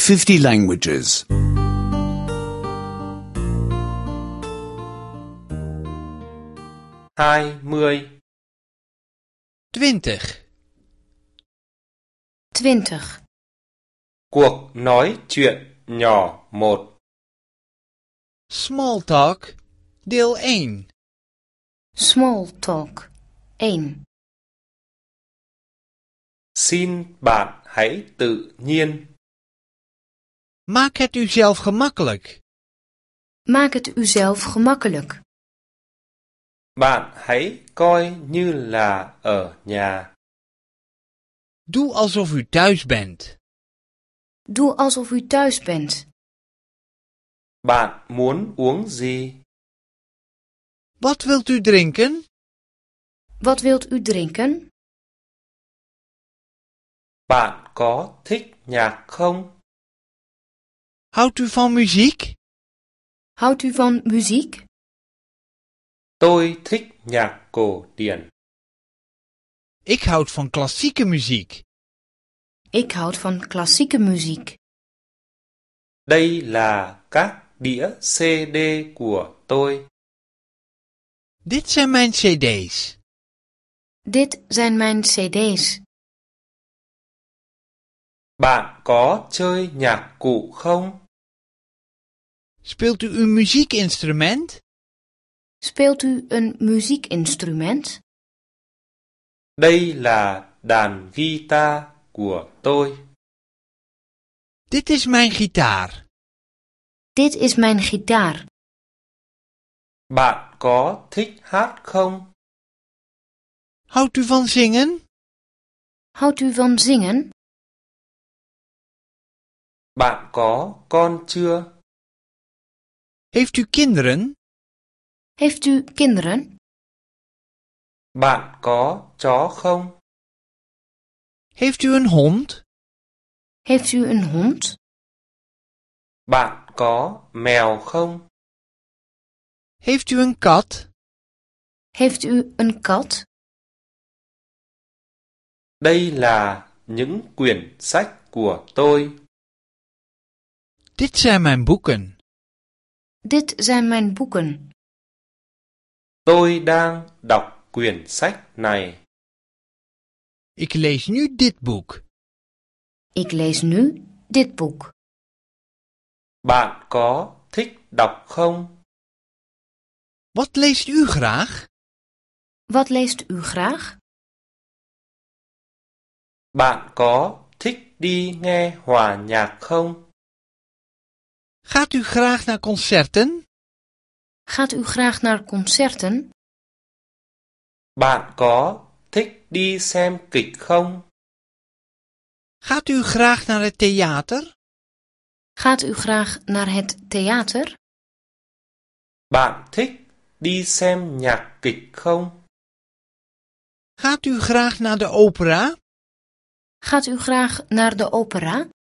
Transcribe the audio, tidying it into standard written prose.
50 languages. 20 20. 20. Cuộc nói chuyện nhỏ 1. Small Talk, deel 1. Small talk 1. Xin bạn hãy tự nhiên. Maak het uzelf gemakkelijk. Maak het uzelf gemakkelijk. Bạn hãy coi như là ở nhà. Doe alsof u thuis bent. Doe alsof u thuis bent. Bạn muốn uống gì? Wat wilt u drinken? Wat wilt u drinken? Bạn có thích nhạc không? Houdt u van muziek? Houdt u van muziek? Tôi thích nhạc cổ điển. Ik houd van klassieke muziek. Ik houd van klassieke muziek. Đây là các đĩa CD của tôi. Dit zijn mijn cd's. Dit zijn mijn cd's. Bạn có chơi nhạc cụ không? Speelt u een muziekinstrument? Speelt u een muziekinstrument? Đây là đàn guitar của tôi. Dit is mijn gitaar. Dit is mijn gitaar. Bạn có thích hát không? Houdt u van zingen? Houdt u van zingen? Bạn có con chưa? Heeft u kinderen? Heeft u kinderen? Bạn có chó không? Heeft u een hond? Heeft u een hond? Bạn có mèo không? Heeft u een kat? Heeft u een kat? Đây là những quyển sách của tôi. Dit zijn mijn boeken. Dit zijn mijn boeken. Tôi đang đọc quyển sách này. Ik lees nu dit boek. Ik lees nu dit boek. Bạn có thích đọc không? Wat leest u graag? Wat leest u graag? Bạn có thích đi nghe hòa nhạc không? Gaat u graag naar concerten? Gaat u graag naar concerten? Bạn có thích đi xem kịch không? Gaat u graag naar het theater? Gaat u graag naar het theater? Bạn thích đi xem nhạc kịch không? Gaat u graag naar de opera? Gaat u graag naar de opera?